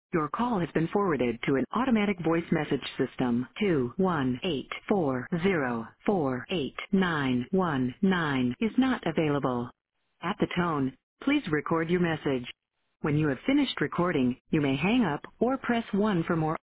Your call has been forwarded to an automatic voice message system. 21840489919 is not available. At the tone, please record your message. When you have finished recording, you may hang up or press 1 for more